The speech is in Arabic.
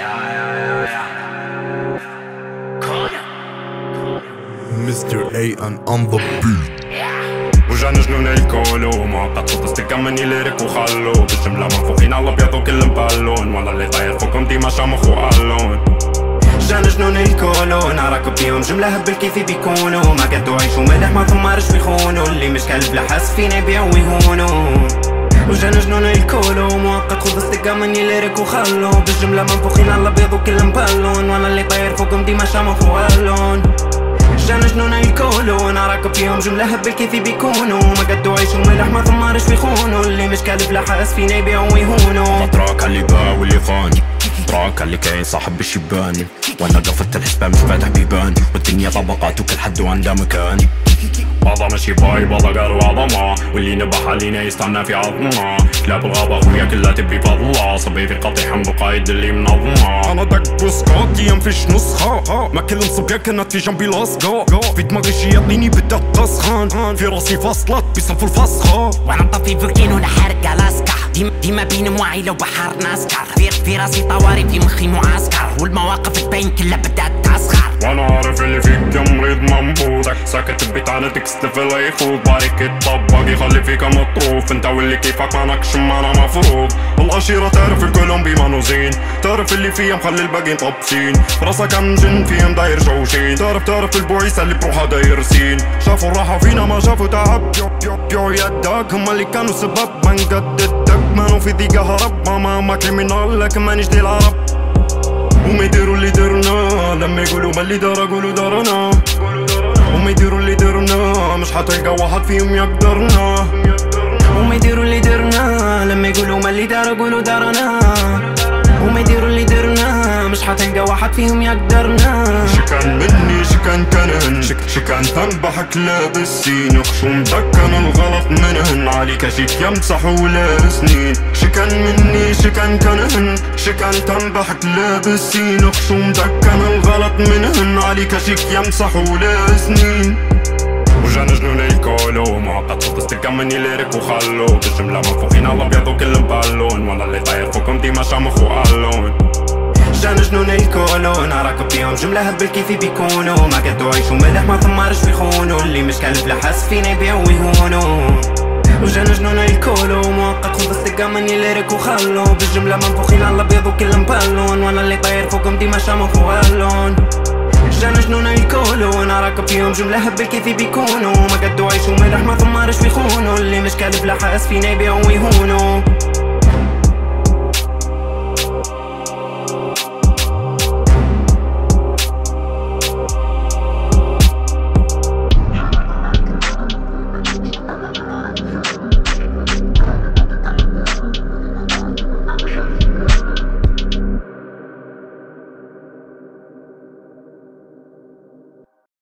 Mr. A and on the beat. وجانا جنون الكولو مؤقت صوت استكمني ليريك وخلو بالجملة منفوخين على الابيض وكل مبالون وانا اللي طاير فوقهم ديما شامخ وقالون. جانا جنون الكولو نعرك بيهم جملة هبل كيفي بيكونوا ما قدو عيشو ملح ما ثمارش بيخونو اللي مش كلب لحس فينا يبيعو ويهونو. وجانا جنون الكولو مؤقت خذ استكمني ليريك وخلو بالجملة منفوخين على الابيض وكل مبالون وانا اللي طاير فوقهم ديما شامخ وقالون. جانا جنون الكولو نعرك فيهم جملة هبل كيفي بيكونوا ما قدو عيشو ملح ما ثمارش بيخونو اللي مش كلب لحس فينا يبيعو ويهونو. تراك اللي باع واللي خان تراك اللي كاين صاحب بالشبان وانا قفلت الحسبان مش فاتح بيبان والدنيا طبقات وكل حد وعنده مكان. بعضها ماشي باي بعضها قالوا عظمة واللي نبح علينا يستنى في عظمة. كلاب الغابة خويا كلها تبي فضلة صبي في قطيحة بقايد اللي منظمة. انا دق بسكوتي مفيش نسخة ما كل صبيا كانت في جنبي لاصقة في دماغي شياطيني بدات تسخن في راسي فاصلات بيصفوا الفسخة وانا مطفي فولكين وانا حارق علاسكا ديما بين موعي لو بحر ناسكر في راسي طواري في مخي معسكر والمواقف تبين كلها بدات تسخر. وانا عارف اللي فيك يا مريض منبوذ ساكت تبيت على تكستف لا يخوض بارك الطبق يخلي فيك مطروف انت واللي كيفك مانكش انا مفروض. العشيرة تعرف الكولومبي مانوزين تعرف اللي فيها مخلي الباقي مطبسين راسك كم جن فيهم داير جوشين تعرف البويسة اللي بروحها داير سين شافوا الراحة فينا ما شافوا تعب بيو يدك هم اللي كانوا سبب ما نقددك مانو في ذيك هرب ما كريمينال لكن مانيش دي العرب وما يديروا اللي درنا لما يقولوا ما اللي دار اقولوا دارنا وما يديروا اللي درنا مش حتلقى واحد فيهم يقدرنا وما يديروا اللي درنا لما يقولوا ما اللي دار اقولوا دارنا وما يديروا اللي درنا مش حتلقى واحد فيهم يقدرنا. شكان مني شكان كانهن شكان تنبحك لابسين خشوم دكن الغلط منهن عليك شيك يمسحوا لسنين. شكان مني شكان كانهن شكان تنبحك لابسين خشوم دكن الغلط منهن عليك شيك يمسحوا لسنين. وجانا جنون الكولو مؤقت صوت استكمني ليريك وخلو بالجملة منفوخين على الابيض وكل مبالون وانا اللي طاير فوقهم ديما شامخ وقالون. جانا جنون الكولو نعرك بيهم جملة هبل كيفي بيكونوا ما قدو عيشو ملح ما ثمارش بيخونو اللي مش كلب لحس فينا يبيعو ويهونو. وجانا جنون الكولو مؤقت خذ استكمني ليريك وخلو بالجملة منفوخين على الابيض وكل مبالون وانا اللي طاير فوقهم ديما شامخ وقالون. جانا جنون الكولو نعرك فيهم جملة هبل كيفي بيكونوا ما قدو عيشو ملح ما ثمارش بيخونو اللي مش كلب لحس فينا يبيعو ويهونو.